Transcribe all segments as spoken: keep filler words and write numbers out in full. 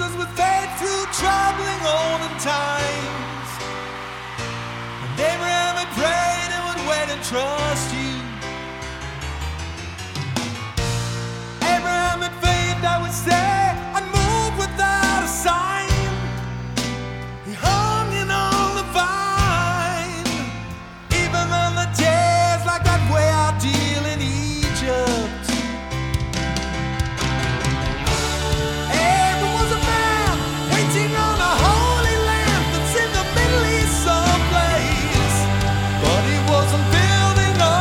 us with faith through troubling olden times. And Abraham had prayed and would wait and trust you. Abraham had faith, I would say, unmoved without a sign. He hung in on the vine, even on the days like that way out deal in Egypt. Building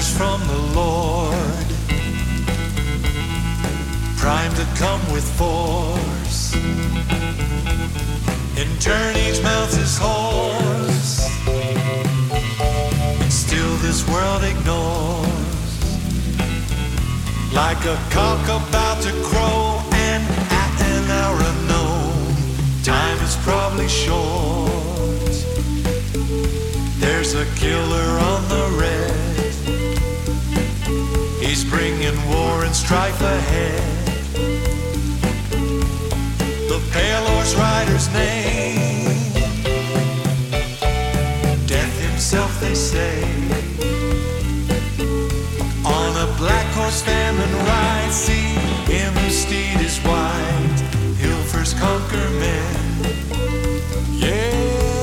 riders from the Lord, primed to come with force. In turn each mounts his horse, and still this world ignores. Like a cock about to crow, and at an hour unknown, time is probably short. There's a killer on the red, he's bringing war and strife ahead. The pale horse rider's name, Death himself they say. On a black horse famine rides, see him whose steed is white, he'll first conquer men. Yeah.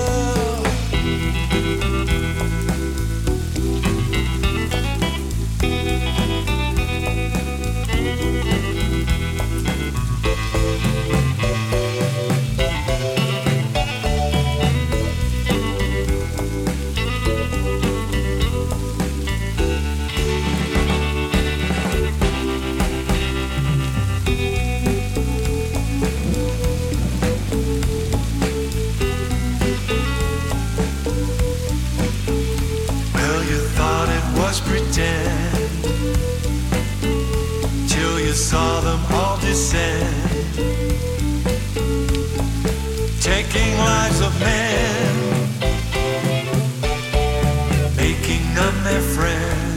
Pretend till you saw them all descend, taking lives of men, making none their friend.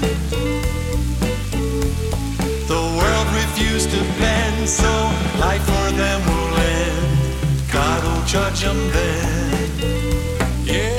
The world refused to bend, so life for them will end. God will judge them then. Yeah.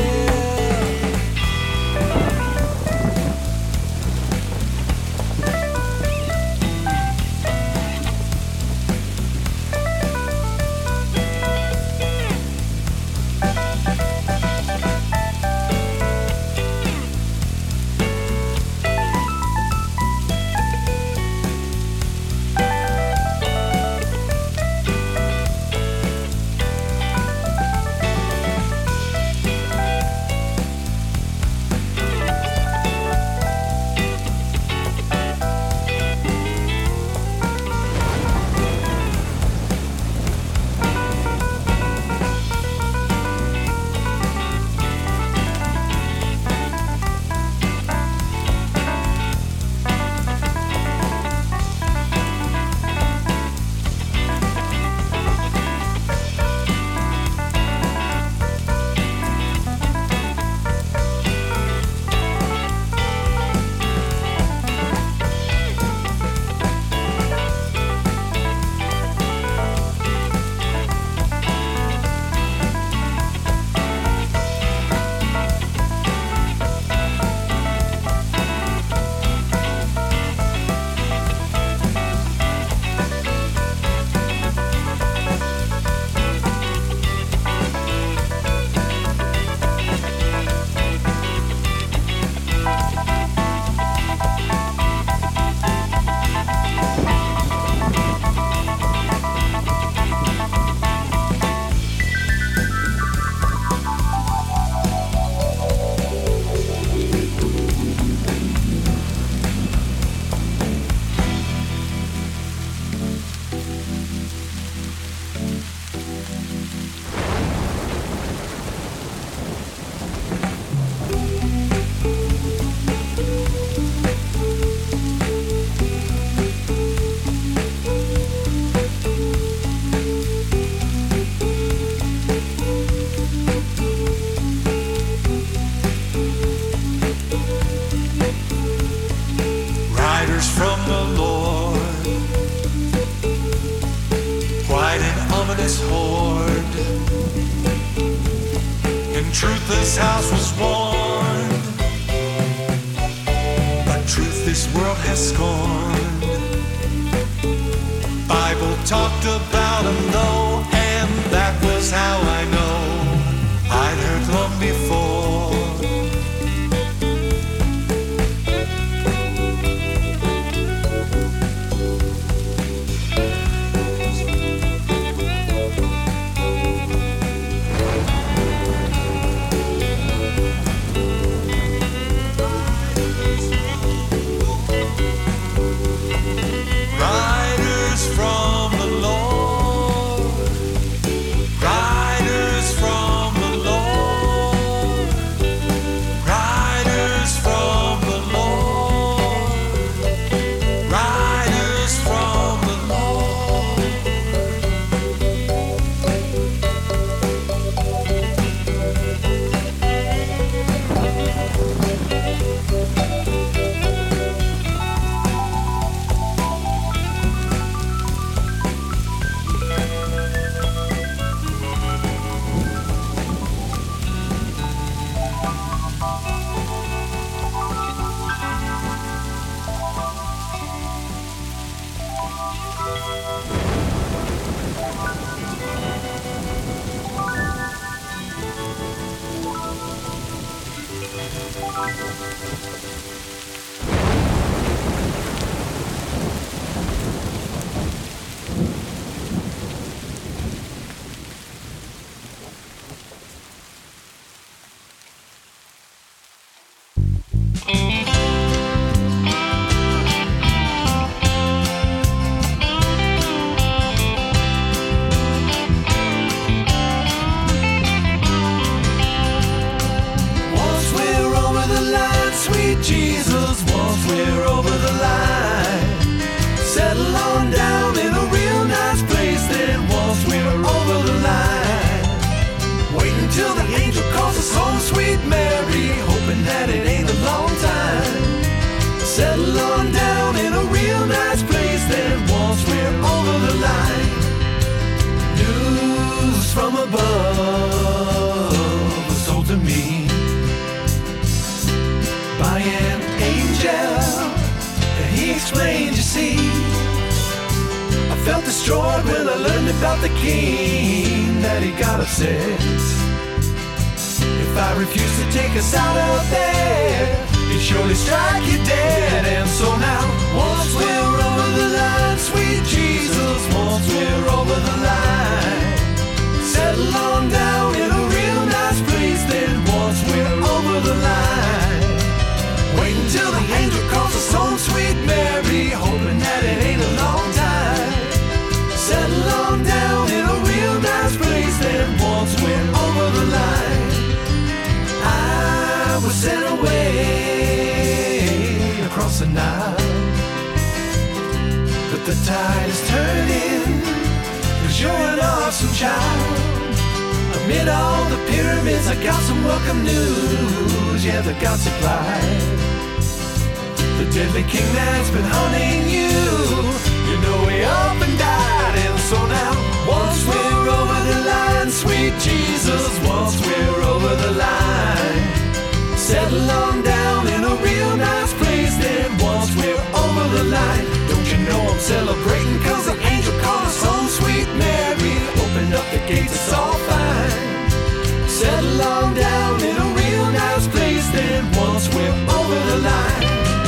From the Lord, quite an ominous horde. In truth this house was warned, but truth this world has scorned. Bible talked about him though, and that was how I know I'd heard long before. destroyed when I learned about the king that he got upset. If I refuse to take us out of there, he'd surely strike you dead. And so now, once we're over the line, sweet Jesus, once we're over the line, settle on down in a real nice place. Then once we're over the line, wait until the angel calls us home, sweet Mary, hoping that it ain't a long time. Settle on down in a real nice place. Then once we're over the line, I was sent away across the Nile. But the tide is turning, 'cause you're an awesome child. Amid all the pyramids, I got some welcome news. Yeah, the God supplied the deadly king that's been hunting you. You know he up and died. And so now, once we're over the line, sweet Jesus, once we're over the line, settle on down in a real nice place. Then once we're over the line, don't you know I'm celebrating, 'cause the angel called us home, sweet Mary, opened up the gates, it's all fine. Settle on down in a real nice place. Then once we're over the line,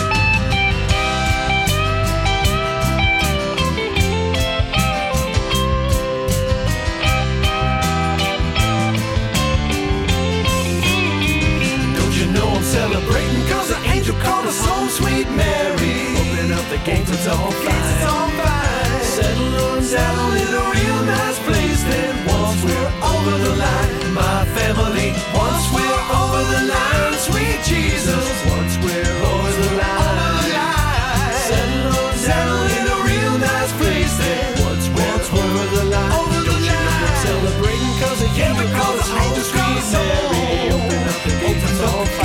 celebrating, 'cause the angel called us home, sweet Mary, open up the gates, it's all fine. It's all fine. Settle on down in a real nice place. Then once we're over the line, my family, once we're over the line, sweet Jesus, once we're over the line, over the line. Settle on down in a real nice place. Then once we're over the line, over the don't line. You know we're celebrating, 'cause the angel called us home, sweet Mary, open up the gates, it's all fine.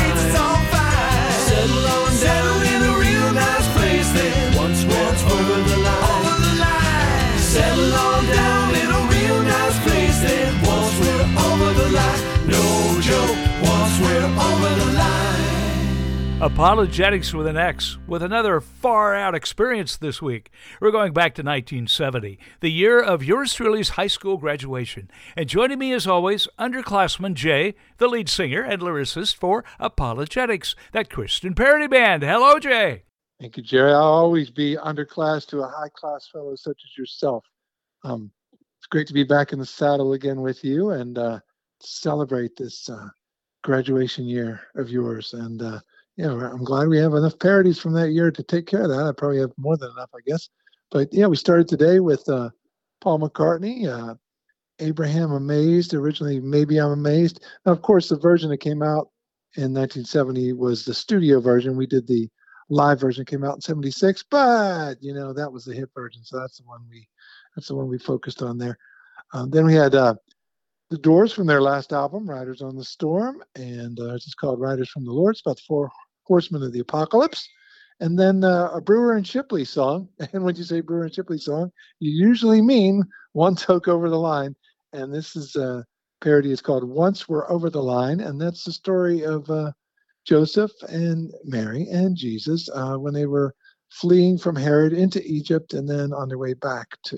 Over the line, over the line. Settle on down in a real nice place. Then once we're over the line, no joke, once we're over the line. Apologetics with an X, with another far-out experience this week. We're going back to nineteen seventy, the year of yours truly's high school graduation. And joining me as always, underclassman Jay, the lead singer and lyricist for Apologetics, that Christian parody band. Hello, Jay. Thank you, Jerry. I'll always be underclass to a high-class fellow such as yourself. Um, it's great to be back in the saddle again with you and uh, celebrate this uh, graduation year of yours. And uh, yeah, I'm glad we have enough parodies from that year to take care of that. I probably have more than enough, I guess. But yeah, we started today with uh, Paul McCartney, uh, Abraham Amazed, originally Maybe I'm Amazed. Now, of course, the version that came out in nineteen seventy was the studio version. We did the live version, came out in seventy-six, but you know that was the hit version, so that's the one we that's the one we focused on there. Um, then we had uh, the Doors from their last album, Riders on the Storm, and uh, it's called Riders from the Lord. It's about the four horsemen of the apocalypse. And then uh, a Brewer and Shipley song. And when you say Brewer and Shipley song, you usually mean One Toke Over the Line. And this is a parody. It's called Once We're Over the Line, and that's the story of uh, Joseph and Mary and Jesus uh, when they were fleeing from Herod into Egypt and then on their way back to.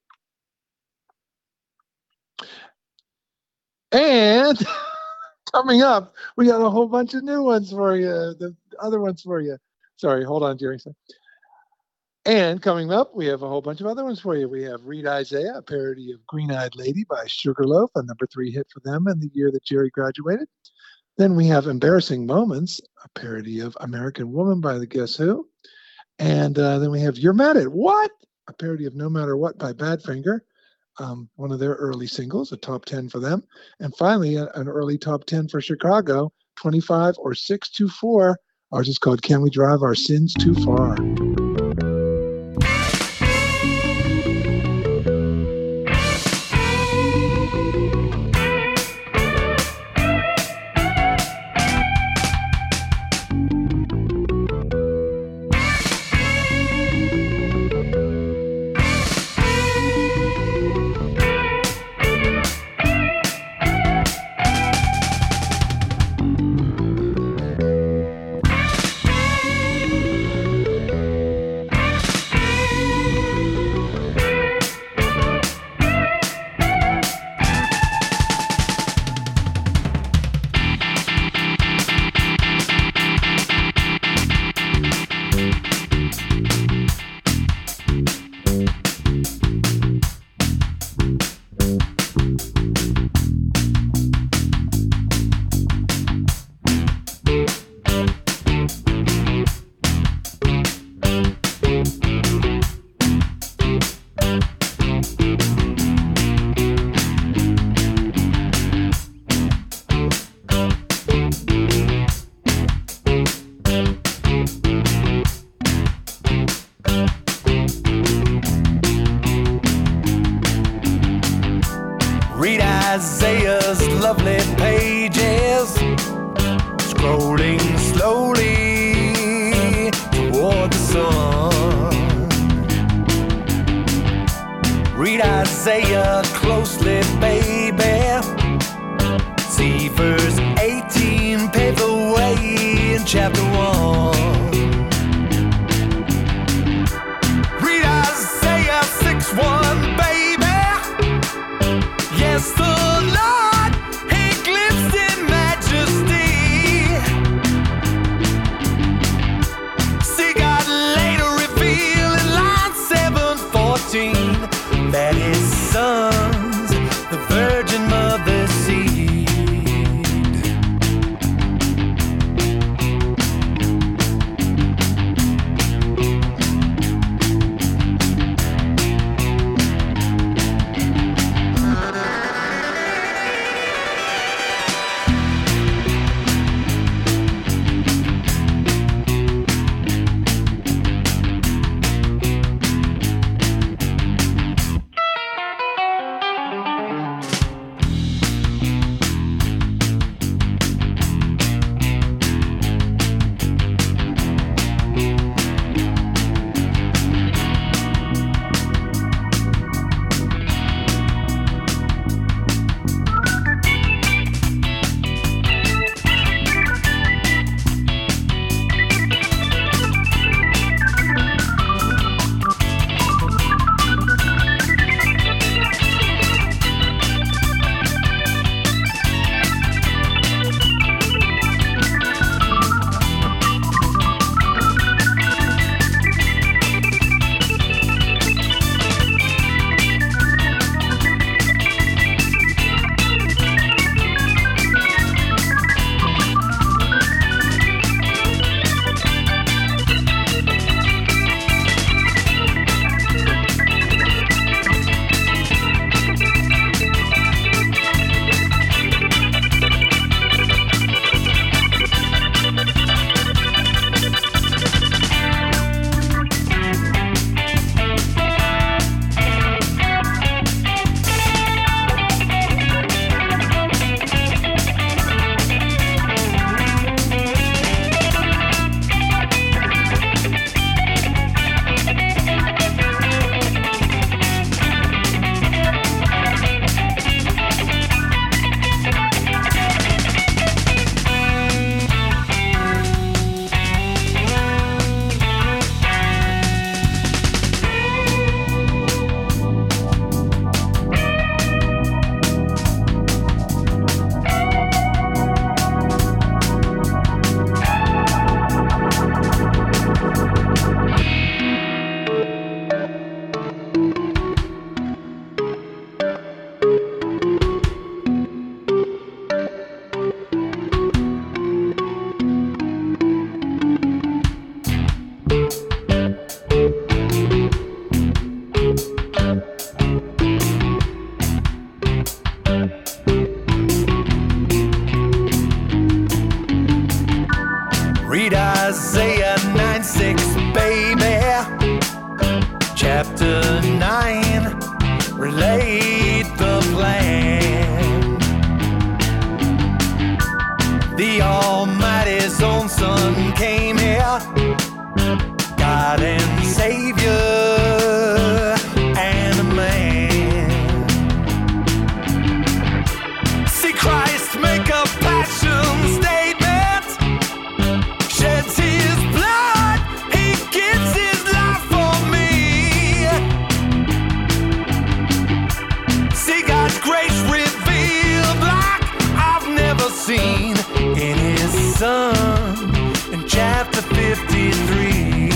And coming up, we got a whole bunch of new ones for you, the other ones for you. Sorry, hold on, Jerry. And coming up, we have a whole bunch of other ones for you. We have Read Isaiah, a parody of Green-Eyed Lady by Sugarloaf, a number three hit for them in the year that Jerry graduated. Then we have Embarrassing Moments, a parody of American Woman by the Guess Who. And uh, then we have You're Mad at What? A parody of No Matter What by Badfinger, um, one of their early singles, a top ten for them. And finally, a, an early top ten for Chicago, twenty-five or six two four. Ours is called Can We Drive Our Sins Too Far? lovely pages, scrolling slowly toward the sun. Read Isaiah closely, baby. See verse eighteen, pave the way in chapter one. Read Isaiah six one, baby. Yes, the Lord, He glimpsed in majesty. See God later reveal in line seven fourteen that His Son's the Virgin Mother's seed. Read Isaiah nine six, baby. Chapter nine, relate the plan. The Almighty's own Son came here, God and Savior and a man. See Christ make a passion statement, sheds His blood, He gives His life for me. See God's grace revealed like I've never seen in His Son in chapter fifty-three.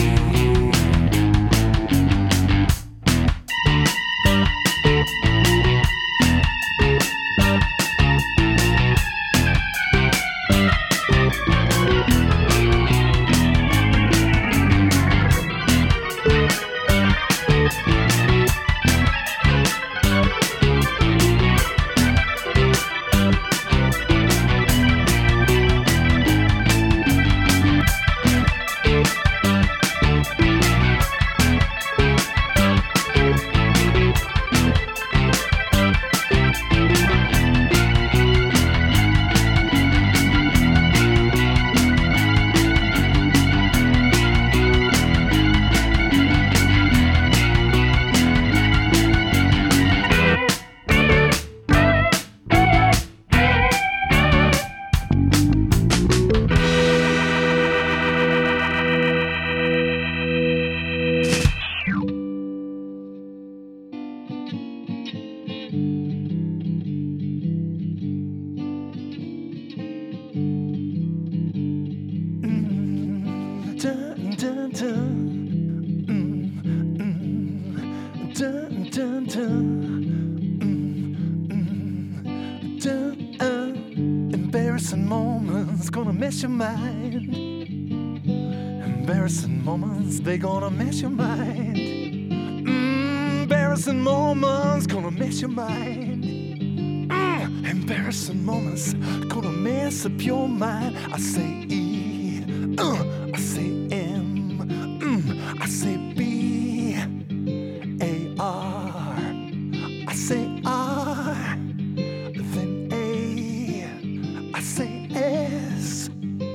Embarrassing moments gonna mess your mind. Embarrassing moments, they gonna mess your mind. Mm, embarrassing moments gonna mess your mind. Mm, embarrassing moments gonna mess up your mind. I say E, uh, I say M, mm, I say B, A R, I say R, then A, I say S,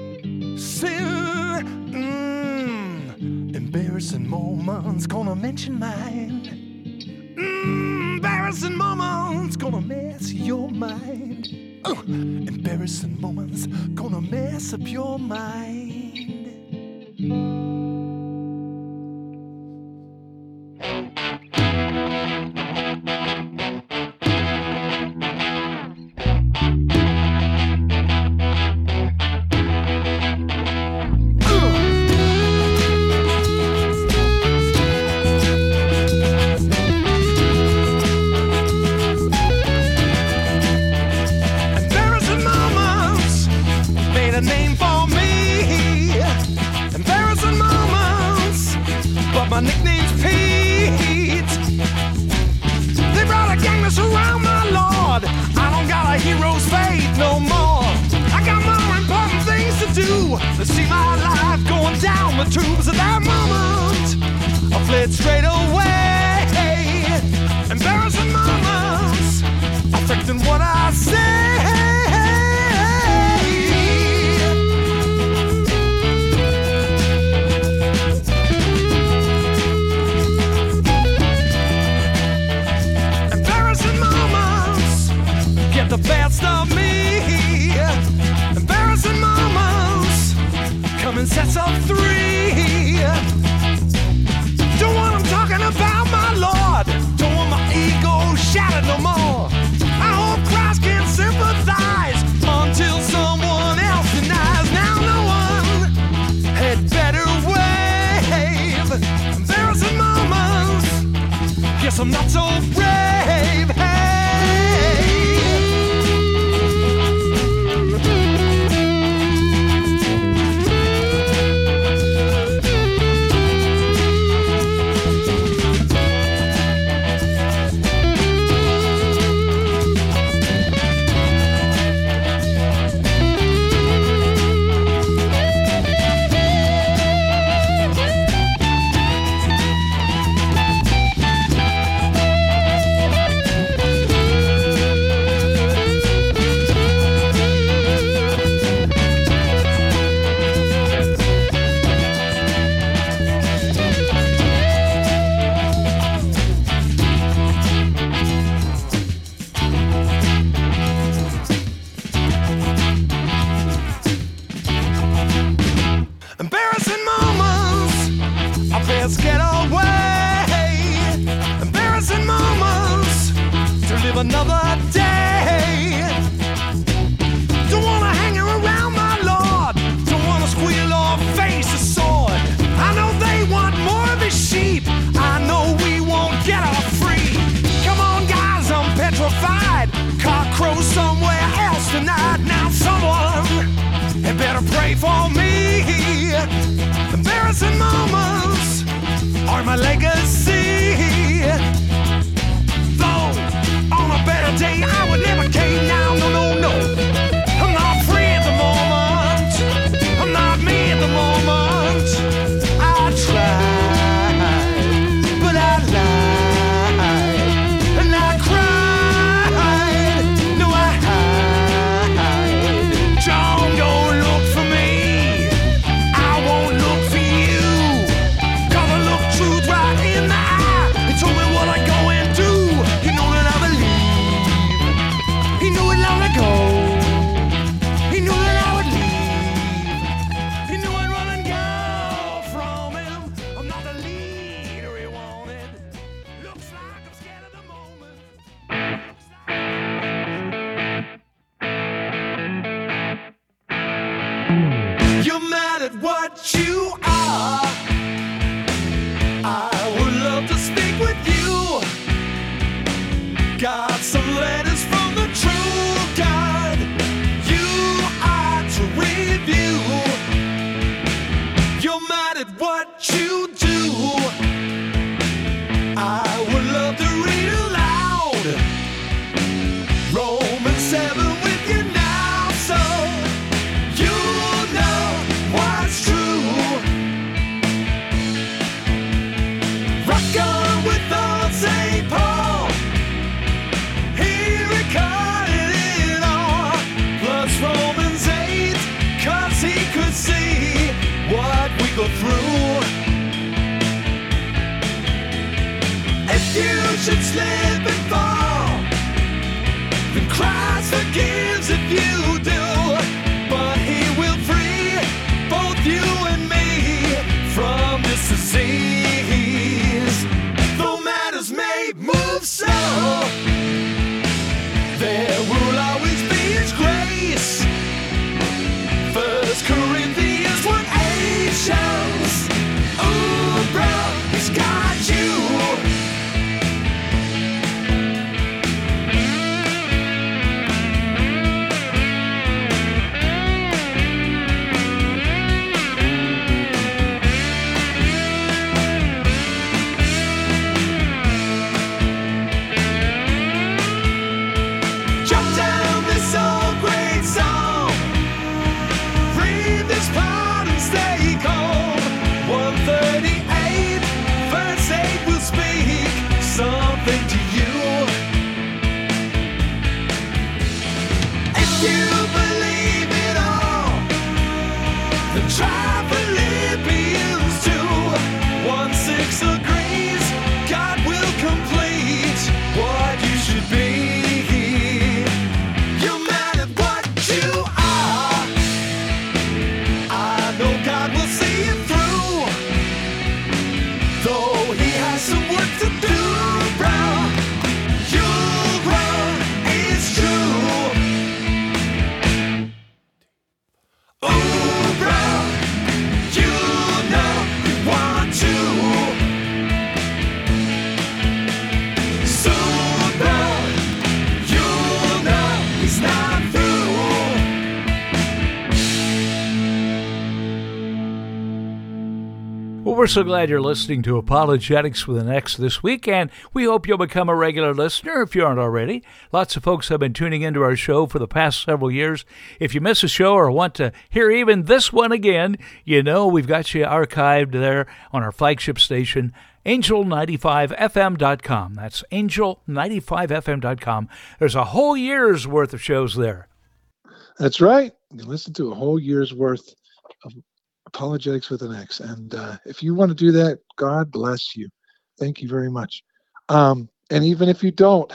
sin. Mm, embarrassing moments gonna mention mine. Mm, embarrassing moments gonna mess your mind. Uh, embarrassing moments gonna mess up your mind. My nickname's Pete. They brought a gangness around, my lord. I don't got a hero's fate no more. I got more important things to do than see my life going down the tubes. At that moment, I fled straight away. Embarrassing moments affecting what I say. The best of me. Embarrassing moments come in sets of three. Don't want them talking about my Lord. Don't want my ego shattered no more. I hope Christ can sympathize until someone else denies. Now no one had better wave. Embarrassing moments, guess I'm not so brave. Hey. Another day. Don't wanna hang around, my Lord. Don't wanna squeal or face a sword. I know they want more of his sheep. I know we won't get off free. Come on, guys, I'm petrified. Cock crow somewhere else tonight. Now someone had better pray for me. Embarrassing moments are my legacy. On a better day, I would never cave down. No, no, no. I'm not free at the moment. I'm not me at the moment. I tried, but I lied, and I cried. No, I hide. John, don't look for me. I won't look for you. Gotta look truth right in the eye. They told me what I go and do. You know that I believe. forgives if you do, but he will free both you and me from this disease. Though matters may move slow, there will always be his grace. First Corinthians one eight shows, oh bro, he's got you. We're so glad you're listening to Apologetics with an X this week, and we hope you'll become a regular listener if you aren't already. Lots of folks have been tuning into our show for the past several years. If you miss a show or want to hear even this one again, you know we've got you archived there on our flagship station, angel ninety-five f m dot com. That's angel ninety-five f m dot com. There's a whole year's worth of shows there. That's right. You can listen to a whole year's worth of Apologetics with an X. And uh, if you want to do that, God bless you. Thank you very much. Um, and even if you don't,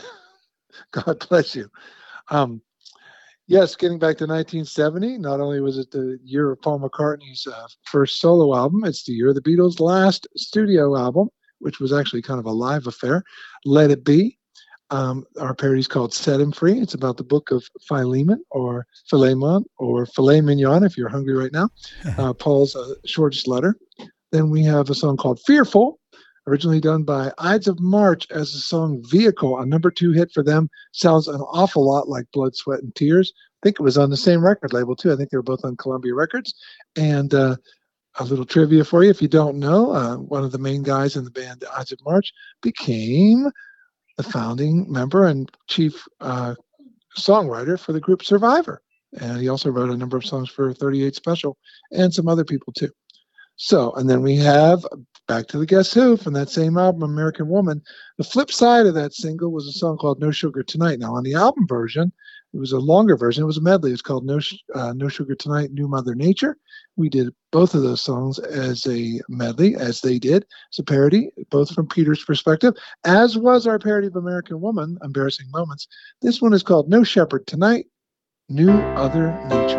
God bless you. Um, yes, getting back to nineteen seventy, not only was it the year of Paul McCartney's uh, first solo album, it's the year of the Beatles' last studio album, which was actually kind of a live affair, Let It Be. Um, our parody is called Set Him Free. It's about the book of Philemon or Philemon or Filet Mignon if you're hungry right now. Uh, Paul's uh, shortest letter. Then we have a song called Fearful, originally done by Ides of March as a song Vehicle, a number two hit for them. Sounds an awful lot like Blood, Sweat, and Tears. I think it was on the same record label too. I think they were both on Columbia Records. And uh, a little trivia for you, if you don't know, uh, one of the main guys in the band Ides of March became the founding member and chief uh, songwriter for the group Survivor. And he also wrote a number of songs for thirty-eight Special and some other people too. So, and then we have back to the Guess Who from that same album, American Woman. The flip side of that single was a song called No Sugar Tonight. Now on the album version, it was a longer version. It was a medley. It's called No, uh, No Sugar Tonight, New Mother Nature. We did both of those songs as a medley, as they did. It's a parody, both from Peter's perspective, as was our parody of American Woman, Embarrassing Moments. This one is called No Shepherd Tonight, New Other Nature.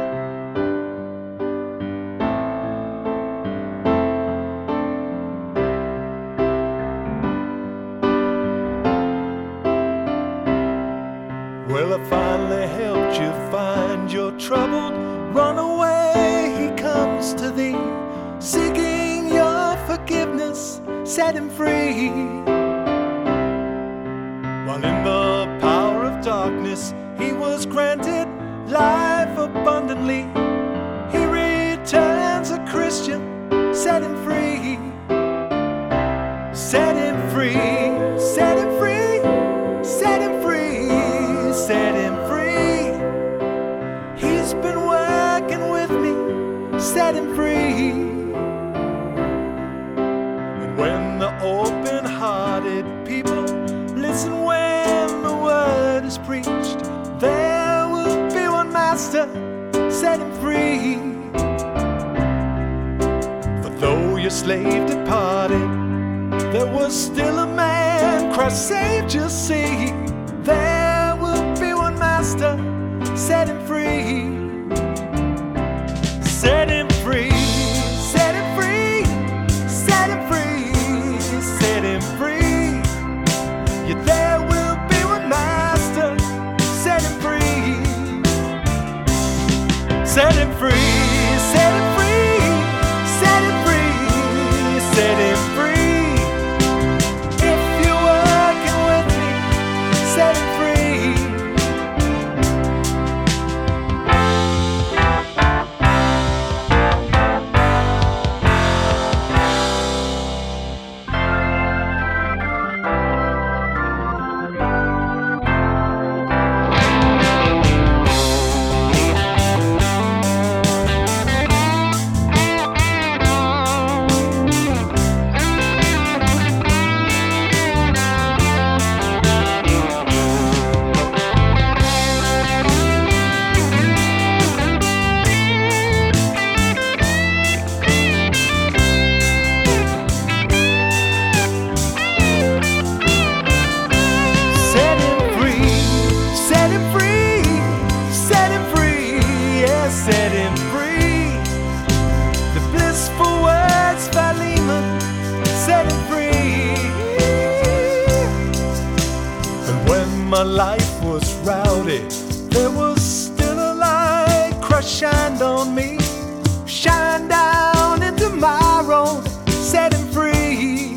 Well, I finally helped you find your troubled runaway. He comes to thee, seeking your forgiveness, set him free. While in the power of darkness, he was granted life abundantly. He returns a Christian, set him free. Set him free, set him free, set him free, set him free. He's been working with me, set him free. And when the open-hearted people listen when the word is preached, there will be one master, set him free. For though your slave departed, there was still a man Christ saved, you see. There will be one master, set him free. Set him free, set him free, set him free, set him free. Yeah, there will be one master. Set him free, set him free, set him free, set him free, set him free. If you're working with me, set him free. My life was rowdy, there was still a light crush shined on me, shine down into my road, set him free.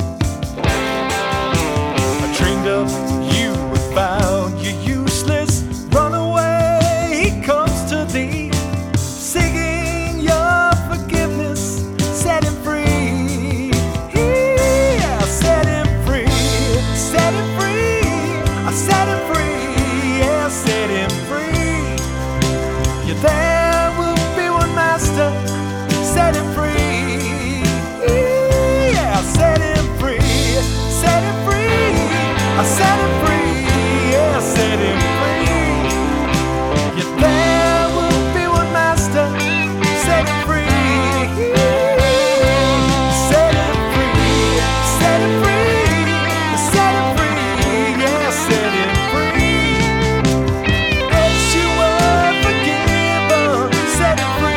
I trained up you and found you useless, run away, he comes to thee, seeking your forgiveness, set him free. Yeah, set him free, set him free. I set him free, yeah, set him free. Yeah, there will be one master. Set him free, yeah, set him free, set him free. I set him free, yeah, set him free. Yeah, there will be one master. Set him free, set him free, set him free, set him free, yeah, set him free. As you were forgiven, set him free.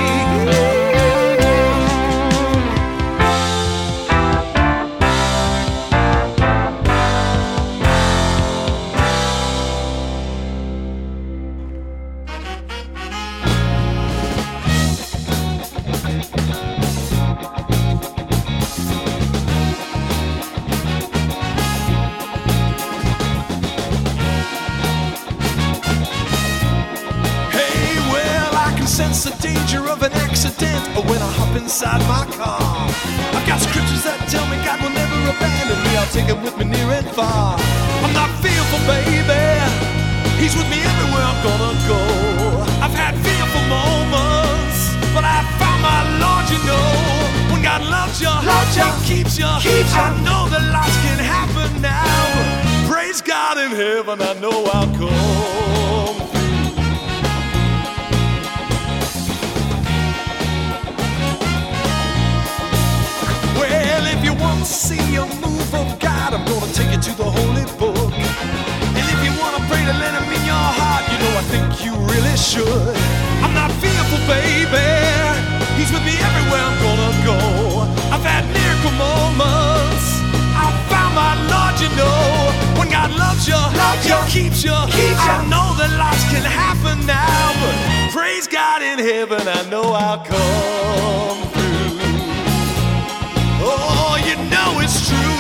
Hey, well, I can sense the danger of an accident when I hop inside my car. I've got scriptures that tell me God will never abandon me. I'll take him with me near and far. I'm not fearful, baby. He's with me everywhere I'm gonna go. I've had fearful moments, but I found my Lord, you know. When God loves you, loves you, keeps you, keeps you. I know that lots can happen now. Praise God in heaven, I know I'll come. Well, if you want to see a move of God, I'm gonna take you to the Holy Book. And if you wanna pray to let him in your heart, you know I think you really should. I'm not fearful, baby. He's with me everywhere I'm gonna go. I've had miracle moments. I found my Lord, you know. When God loves you, loves you, keeps you, keeps you. I know that lots can happen now, but praise God in heaven, I know I'll come through. Oh, you know it's true.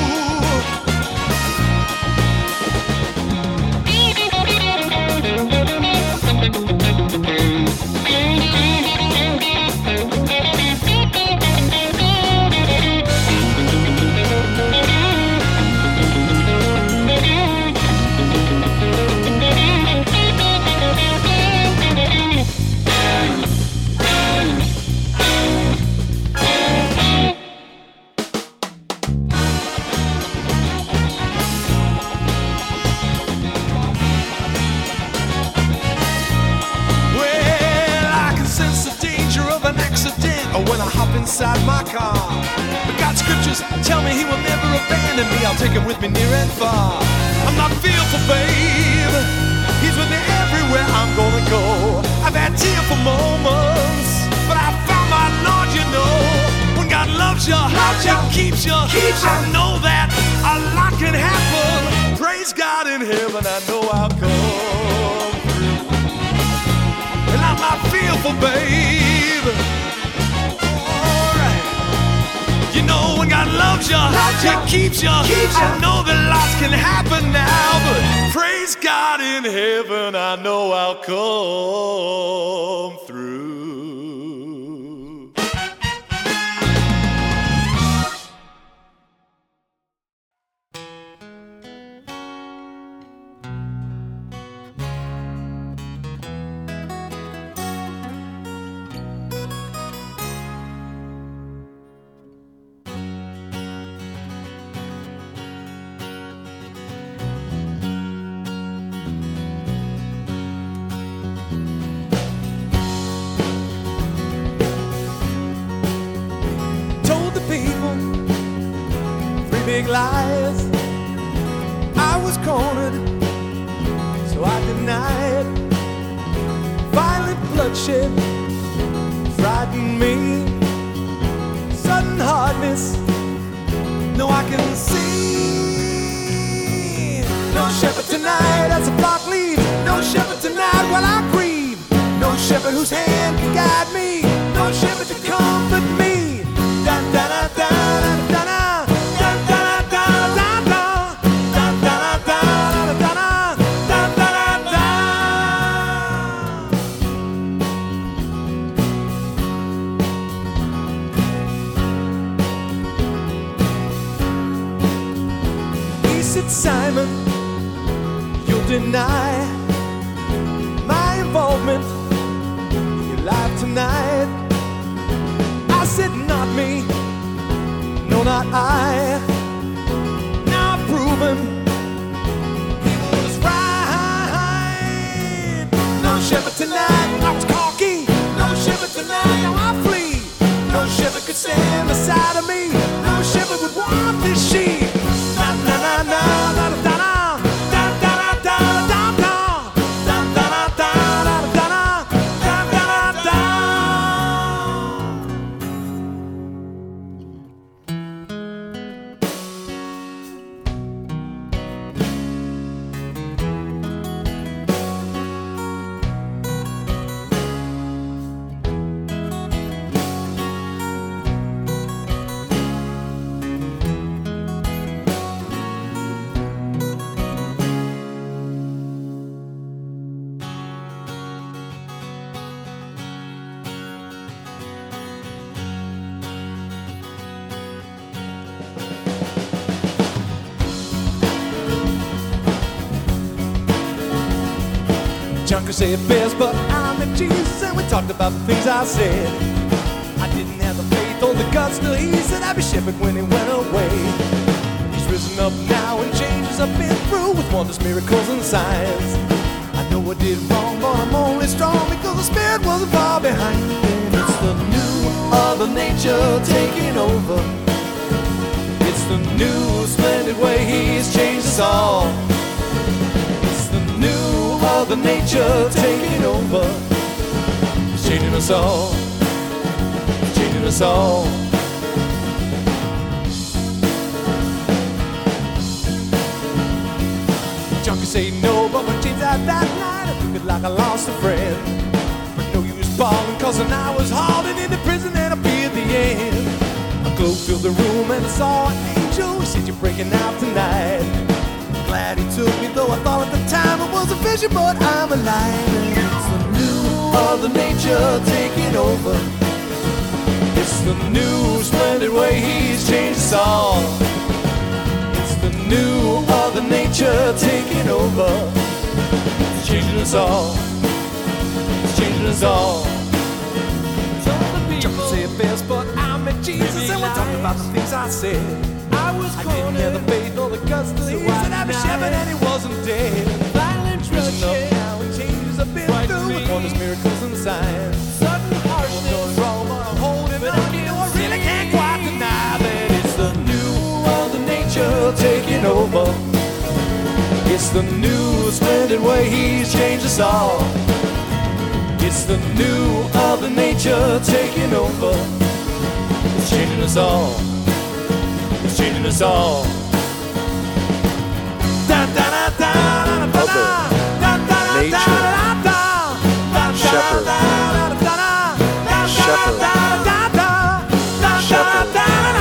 When I hop inside my car, but God's scriptures tell me he will never abandon me. I'll take him with me near and far. I'm not fearful, babe. He's with me everywhere where I'm gonna go. I've had tearful moments, but I found my Lord, you know. When God loves you, loves you, keeps you, keeps you. I know that a lot can happen. Praise God in heaven, I know I'll come through. And I'm not fearful, babe. Alright. You know when God loves you, loves you, keeps you, keeps you. I know that lots can happen now, but praise God in heaven, I know I'll come through. Big lies, I was cornered, so I denied. Violent bloodshed frightened me. Sudden hardness, no, I can see. No shepherd tonight as the flock leaves. No shepherd tonight while I grieve. No shepherd whose hand can guide me. No shepherd to comfort me. Da da da da da da da. Simon, you'll deny my involvement in your life tonight. I said not me, no, not I. Now I've proven he was right. No shepherd tonight, I was cocky. No shepherd tonight, now I flee. No shepherd could stand beside of me. No shepherd would want this sheep. Na na na na. Junker say it best, but I met Jesus and we talked about the things I said. I didn't have the faith or the guts till he said I'd be shepherd when he went away. He's risen up now and changes I've been through with wonders, miracles and signs. I know I did wrong, but I'm only strong because the Spirit wasn't far behind. And it's the new other nature taking over. It's the new splendid way he's changed us all. It's the new other nature taking over. It's changing us all. It's changing us all. Junkie say no, but when James out that night, I took it like I lost a friend. But no use balling, cause when I was hauled into prison and I'll be at the end. A glow filled the room and I saw an angel. He said, you're breaking out tonight. Glad he took me, though I thought at the time it was a vision, but I'm alive. And it's the new other nature taking over. It's the new splendid way he's changed us all. It's the new other nature taking over. It's changing us all. It's changing us all. Junkie say it best, but I met Jesus and we talked about the things I said. I was I didn't have the faith or the guts to he said I'd be shepherd and he wasn't dead. Violent risen up now and changes I've been through with wonders, miracles and signs. Sudden harshness, going wrong, but I'm holding on. You know I really can't quite deny that it's the new other nature taking over. It's the new splendid way he's changed us all. It's the new other nature taking over. It's changing us all. It's changing us all. Other nature. Shepherd. Shepherd. Shepherd.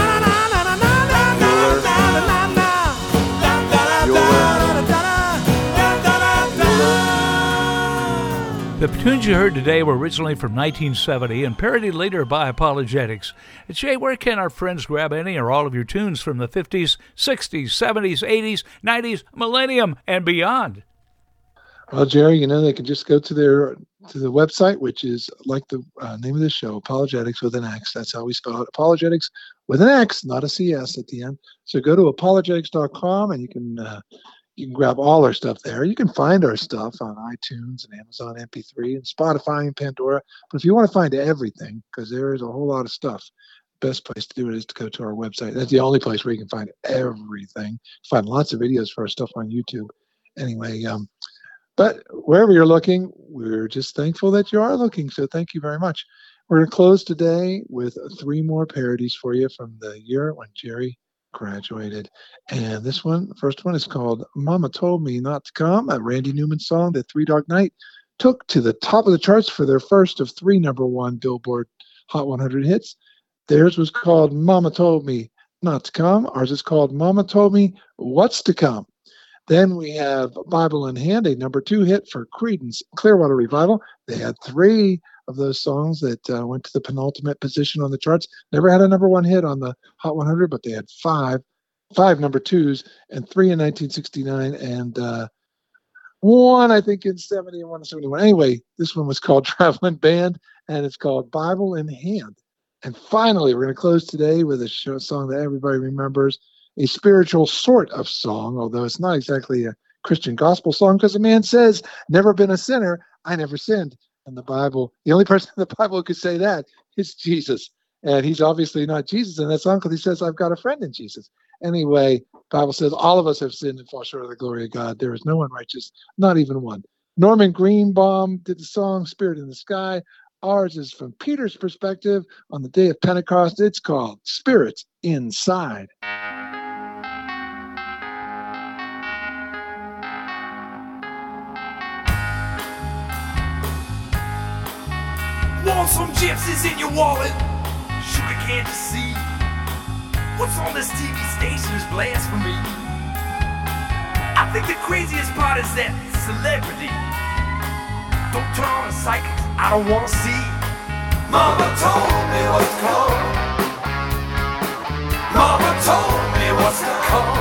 The tunes you heard today were originally from nineteen seventy and parodied later by Apologetics. Jay, where can our friends grab any or all of your tunes from the fifties, sixties, seventies, eighties, nineties, millennium, and beyond? Well, Jerry, you know, they can just go to their to the website, which is like the uh, name of the show, Apologetics with an X. That's how we spell it. Apologetics with an X, not a C S at the end. So go to apologetics dot com and you can uh, you can grab all our stuff there. You can find our stuff on iTunes and Amazon M P three and Spotify and Pandora. But if you want to find everything, because there is a whole lot of stuff, the best place to do it is to go to our website. That's the only place where you can find everything. Find lots of videos for our stuff on YouTube. Anyway, um, but wherever you're looking, we're just thankful that you are looking. So thank you very much. We're going to close today with three more parodies for you from the year when Jerry graduated. And this one, the first one is called Mama Told Me Not to Come, a Randy Newman song that Three Dog Night took to the top of the charts for their first of three number one Billboard Hot one hundred hits. Theirs was called Mama Told Me Not to Come. Ours is called Mama Told Me What's to Come. Then we have Bible in Hand, a number two hit for Creedence Clearwater Revival. They had three of those songs that uh, went to the penultimate position on the charts. Never had a number one hit on the Hot one hundred, but they had five, five number twos and three in nineteen sixty-nine and uh, one, I think, in seventy and one in seventy-one. Anyway, this one was called Traveling Band, and it's called Bible in Hand. And finally, we're going to close today with a show, song that everybody remembers, a spiritual sort of song, although it's not exactly a Christian gospel song, because the man says, never been a sinner, I never sinned. And the Bible, the only person in the Bible who could say that is Jesus. And he's obviously not Jesus in that song because he says, I've got a friend in Jesus. Anyway, the Bible says all of us have sinned and fall short of the glory of God. There is no one righteous, not even one. Norman Greenbaum did the song Spirit in the Sky. Ours is from Peter's perspective on the day of Pentecost. It's called Spirits Inside. Want some gypsies in your wallet? Sugar can't you see? What's on this T V station is blasphemy. I think the craziest part is that celebrity. Don't turn on the psychics, I don't wanna see. Mama told me what's to come. Mama told me what's to come.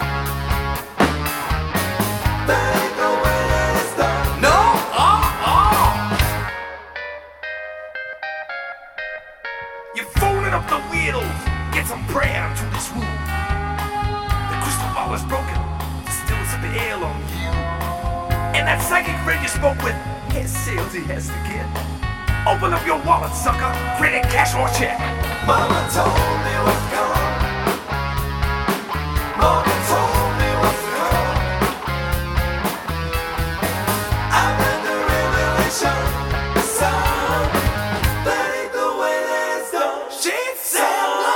There ain't no way that it's done. No, oh, oh. You're phoning up the wheels. Get some prayer into this room. The crystal ball is broken. Still some air on you. And that psychic friend you spoke with, his sales he has to get. Open up your wallet, sucker. Credit, cash, or check. Mama told me what's to come. Mama told me what's to come. I read the Revelation song. That ain't the way that it's done. She said no.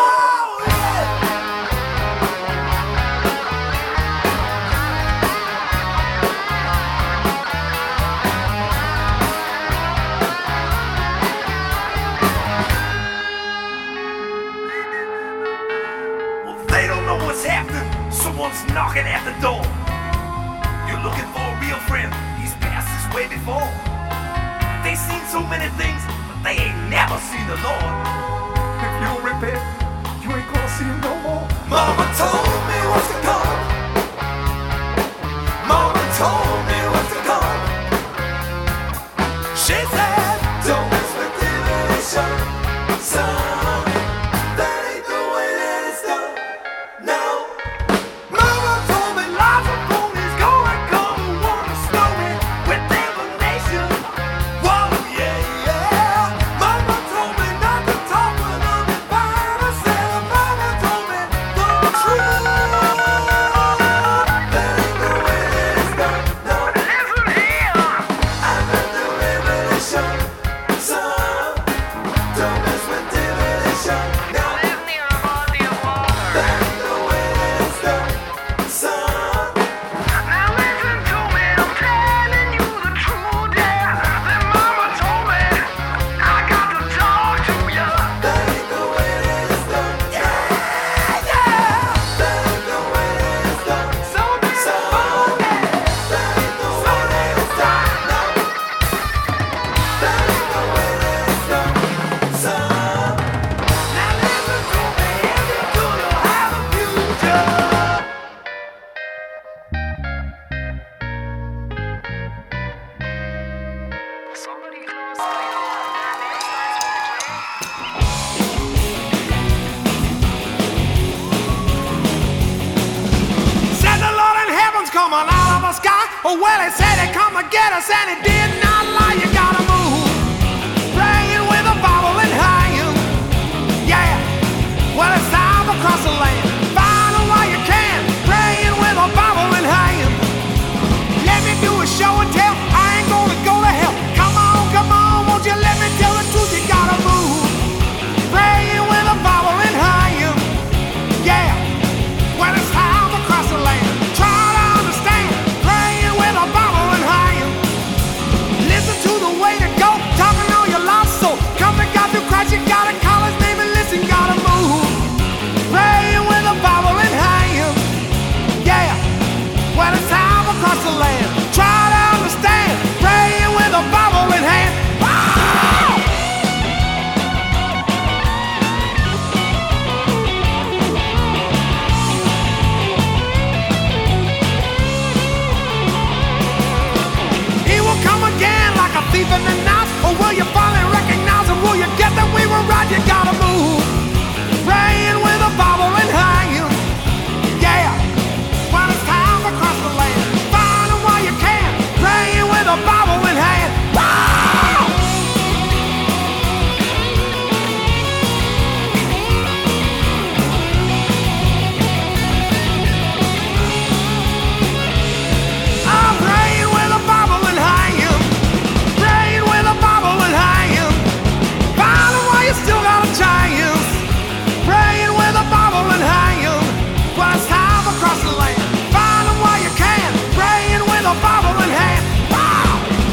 Someone's knocking at the door. You're looking for a real friend. He's passed this way before. They've seen so many things, but they ain't never seen the Lord. If you don't repent, you ain't gonna see him no more. Mama told me what's to come. Mama told me what's to come. She said, don't expect divination, son. Said the Lord in heaven's coming out of the sky. Oh, well, he said he'd come to get us, and he did not lie. You gotta move, praying with a Bible in hand. Yeah, well, it's time across the land. Find a while you can, praying with a Bible in hand. Let me do a show and tell. I ain't gonna go to hell. Come on, come on, won't you let me tell the truth? You gotta move, praying with a Bible in hand. Yeah, well, it's time across the land. Try to understand, praying with a Bible in hand. Listen to the way to go, talking on your lost soul. Come to God through Christ, you gotta call his name and listen, gotta move, praying with a Bible in hand. Yeah, well, it's time across the land. Try to understand, praying with a Bible in hand. Wow! He will come again like a thief in the night. Or will you finally recognize him? Will you get that we were right? You gotta move, praying with a Bible in hand. Yeah, well, it's time across the land. Find him while you can, praying with a Bible in hand. Wow! I'm praying with a Bible in hand, praying with a Bible in hand. Find him while you still got a chance, praying with a Bible in hand. Well, it's time across the land. Find him while you can, praying with a Bible in hand. Wow!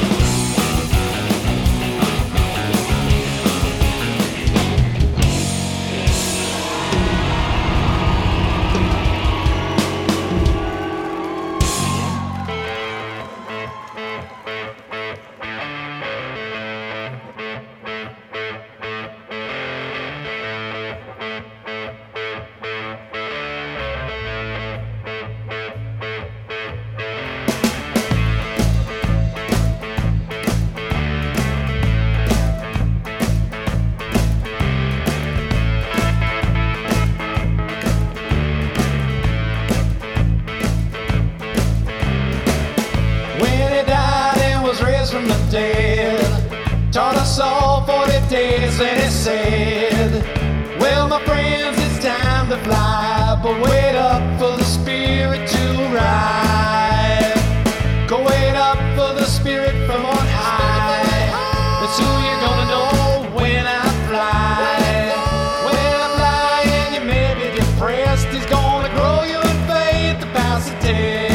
When he died and was raised from the dead, taught us all forty days, and he said, well, my friends, it's time to fly, but wait up for the Spirit to ride. Go wait up for the Spirit from on high. That's who you're gonna know when I fly. When I fly and you may be depressed, he's gonna grow you in faith to pass the test.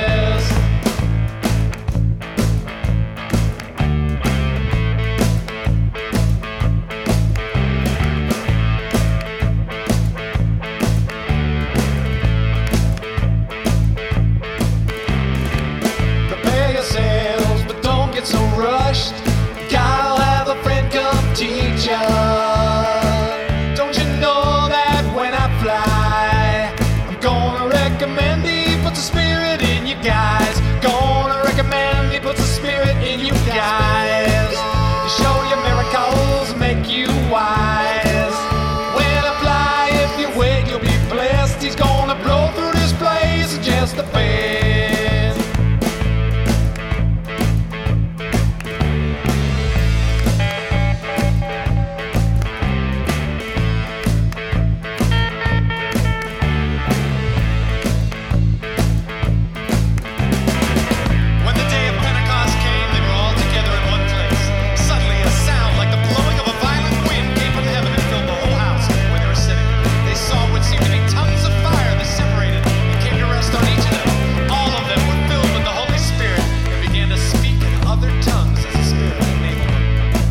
Prepare yourselves, but don't get so rushed. Gotta have a friend come teach ya. Don't you know that when I fly, I'm gonna recommend he puts a spirit in you guys. Gonna recommend he puts a spirit in you guys. To show you miracles, make you wise. When I fly, if you wait, you'll be blessed. He's gonna blow through this place just a bit. When the day of Pentecost came, they were all together in one place. Suddenly, a sound like the blowing of a violent wind came from heaven and filled the whole house where they were sitting. They saw what seemed to be tongues of fire that separated and came to rest on each of them. All of them were filled with the Holy Spirit and began to speak in other tongues as the Spirit enabled them.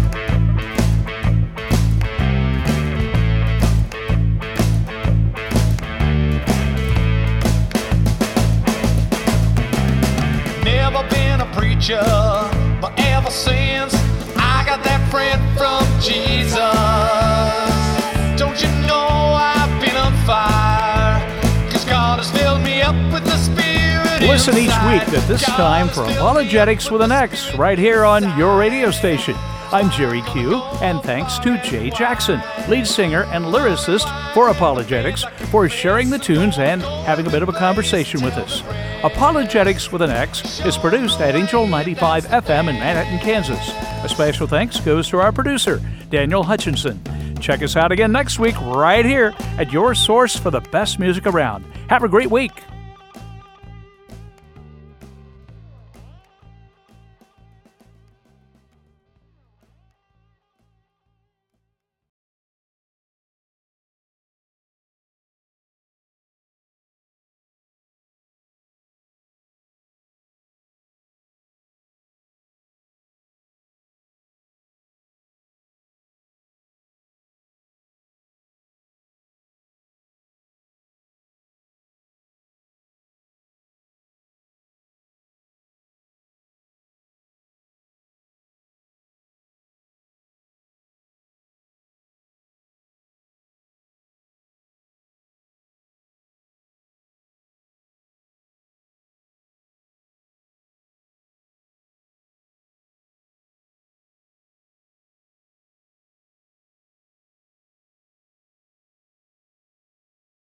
Never been a preacher, but ever since I got that friend from Jesus. Don't you know I've been on fire? 'Cause God has filled me up with the Spirit. Listen each inside. week at this God time has for filled me Apologetics up with an X right here on your radio station. I'm Jerry Q, and thanks to Jay Jackson, lead singer and lyricist for Apologetics, for sharing the tunes and having a bit of a conversation with us. Apologetics with an X is produced at Angel ninety-five F M in Manhattan, Kansas. A special thanks goes to our producer, Daniel Hutchinson. Check us out again next week right here at your source for the best music around. Have a great week.